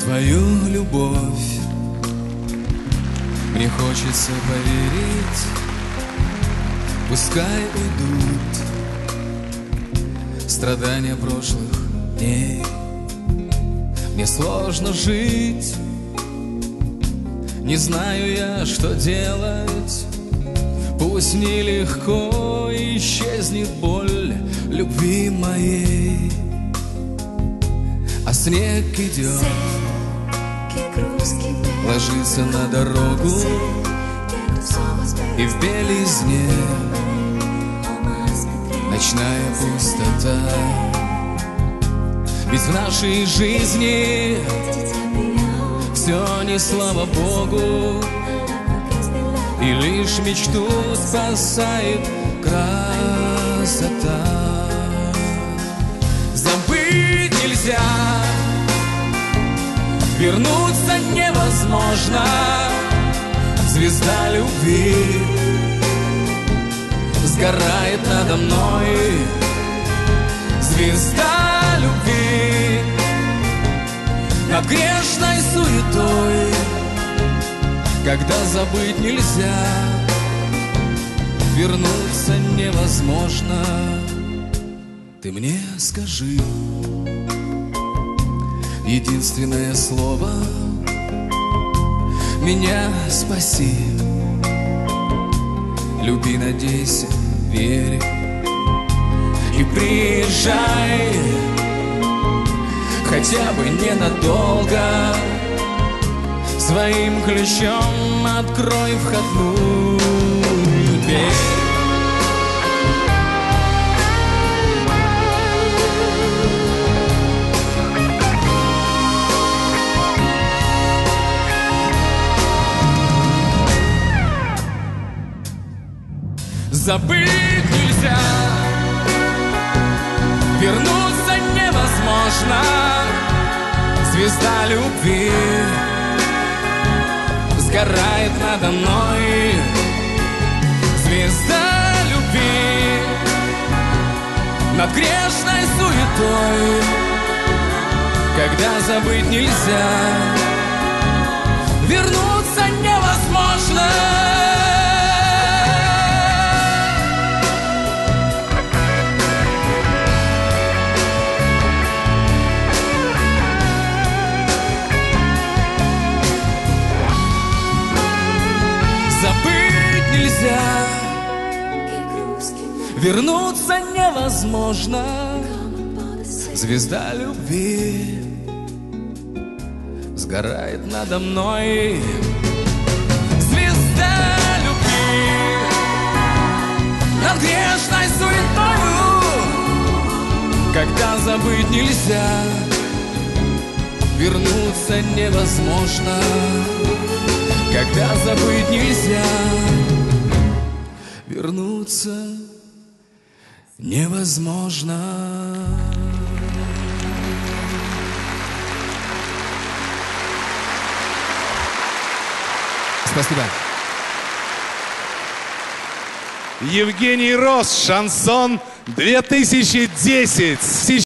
твою любовь. Мне хочется поверить, пускай уйдут страдания прошлых дней. Мне сложно жить, не знаю я, что делать. Пусть нелегко исчезнет боль любви моей, а снег идет, ложится на дорогу, и в белизне ночная пустота. Ведь в нашей жизни все не слава Богу, и лишь мечту спасает красота. Забыть нельзя, вернуться невозможно. Звезда любви сгорает надо мной. Звезда любви над грешной суетой. Когда забыть нельзя, вернуться невозможно. Ты мне скажи единственное слово, меня спаси. Люби, надейся, верь и приезжай, хотя бы ненадолго. Своим ключом открой входную дверь. Забыть нельзя, вернуться невозможно. Звезда любви сгорает надо мной. Звезда любви над грешной суетой. Когда забыть нельзя, вернуться невозможно. Забыть нельзя, вернуться невозможно. Звезда любви сгорает надо мной. Звезда любви над грешной суетою. Когда забыть нельзя, вернуться невозможно. Когда забыть нельзя, вернуться невозможно. Спасибо. Евгений Рос, шансон 2010.